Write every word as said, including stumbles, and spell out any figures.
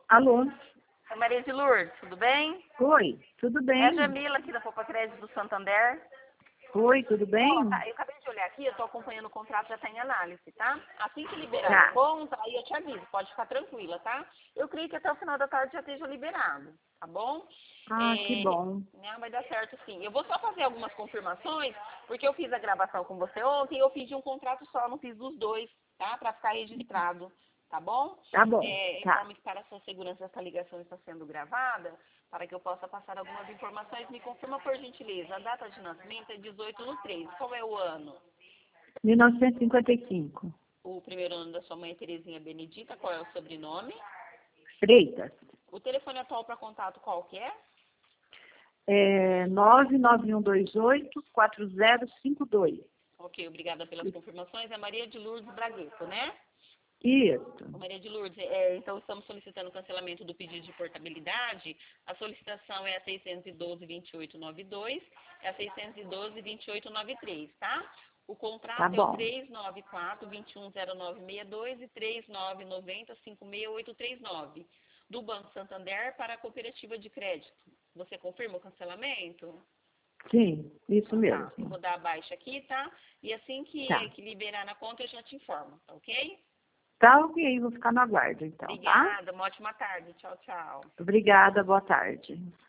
Alô? É Maria de Lourdes, tudo bem? Oi, tudo bem? É a Jamila aqui da Poupa Crédito do Santander. Oi, tudo bem? Ó, tá, eu acabei de olhar aqui, eu tô acompanhando o contrato, já tá em análise, tá? Assim que liberar Tá. a conta, aí eu te aviso, pode ficar tranquila, tá? Eu creio que até o final da tarde já esteja liberado, tá bom? Ah, que É, bom. não, vai dar certo sim. Eu vou só fazer algumas confirmações, porque eu fiz a gravação com você ontem, eu fiz de um contrato só, não fiz dos dois, tá? Pra ficar registrado, tá bom? Tá bom, É, tá. informe que para a sua segurança essa ligação está sendo gravada, para que eu possa passar algumas informações. Me confirma, por gentileza, a data de nascimento é dezoito do três. Qual é o ano? mil novecentos e cinquenta e cinco. O primeiro ano da sua mãe é Terezinha Benedita. Qual é o sobrenome? Freitas. O telefone atual para contato qual que é? É nove nove um dois oito quatro zero cinco dois. Ok, obrigada pelas confirmações. É Maria de Lourdes Bragueto, né? Isso. Ô, Maria de Lourdes, é, então estamos solicitando o cancelamento do pedido de portabilidade. A solicitação é a seiscentos e doze, vinte e oito noventa e dois, é a seiscentos e doze, vinte e oito noventa e três, tá? O contrato Tá é o bom. três nove quatro, dois um zero nove seis dois e três nove nove zero, cinco seis oito três nove, do Banco Santander para a Cooperativa de Crédito. Você confirma o cancelamento? Sim, isso Então tá, eu mesmo. vou dar a baixa aqui, tá? E assim que, Tá. que liberar na conta eu já te informo, tá ok? Tá ok, vou ficar no aguardo então, tá? Obrigada, uma ótima tarde. Tchau, tchau. Obrigada, boa tarde.